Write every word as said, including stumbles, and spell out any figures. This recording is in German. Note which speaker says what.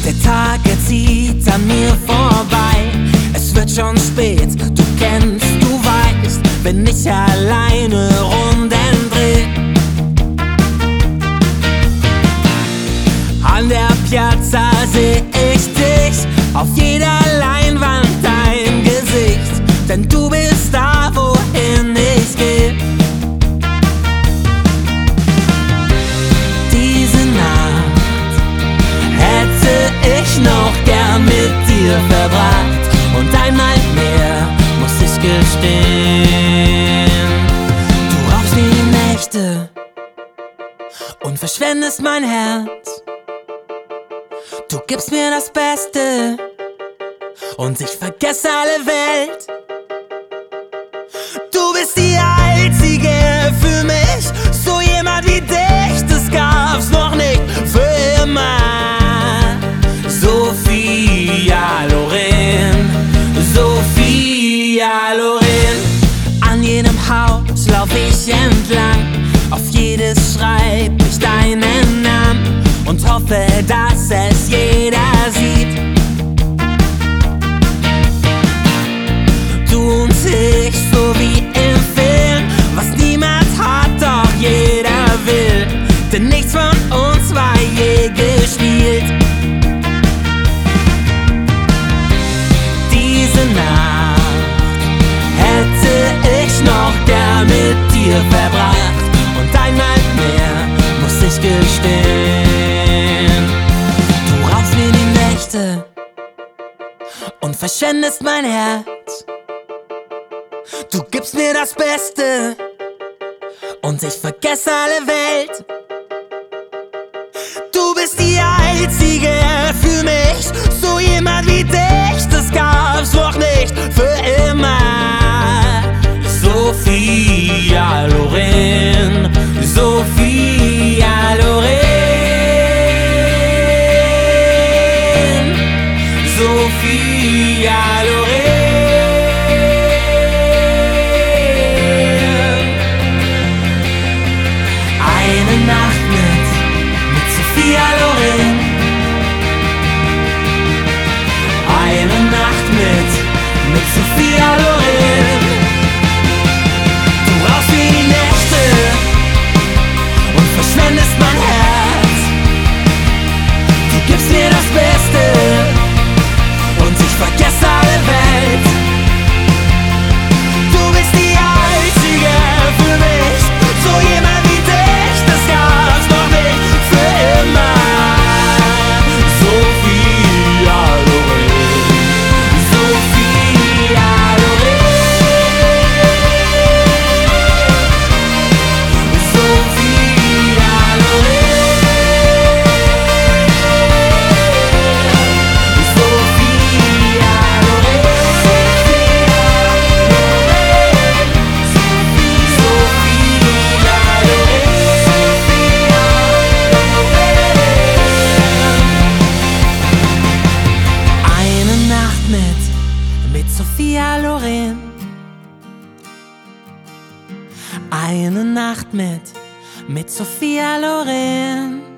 Speaker 1: Der Tag, er zieht an mir vorbei. Es wird schon spät, du kennst, du weißt, wenn ich alleine Runden dreh. An der Piazza seh ich dich, auf jeder Leinwand dein Gesicht, denn du bist da, wohin ich geh. Diese Nacht hätte ich noch gern mit dir verbracht, und einmal mehr muss ich gestehen. Du raubst mir die Nächte und verschwendest mein Herz. Du gibst mir das Beste und ich vergesse alle Welt. Du bist die Einzige für mich, so jemand wie dich, das gab's noch nicht für immer. Sophia Loren, Sophia Loren. An jedem Haus lauf ich entlang, auf jedes schreib ich deinen Namen und hoffe, dass es jeder sieht. Du und ich, so wie im Film, was niemand hat, doch jeder will, denn nichts von uns war je gespielt. Diese Nacht hätte ich noch gern mit dir verbracht, und einmal mehr muss ich gestehen. Du raubst mir die Nächte und verschwendest mein Herz. Du gibst mir das Beste und ich vergesse alle Welt. Du bist die Einzige für mich, so jemand wie dich, das gab's noch nicht für immer. Sophia Loren, Sophia Loren, Sophia Loren. Eine Nacht mit, mit Sophia Loren. Eine Nacht mit, mit Sophia Loren. Du raubst mir die Nächte und verschwendest mein Herz. Du gibst mir das Beste und ich vergesse alle Welt. Du bist die Einzige für mich, so jemand wie dich, das gab's noch nicht für immer. Sophia Loren, Sophia Loren, Sophia Loren, Sophia Eine Nacht mit, mit Sophia Loren. Eine Nacht mit, mit Sophia Loren.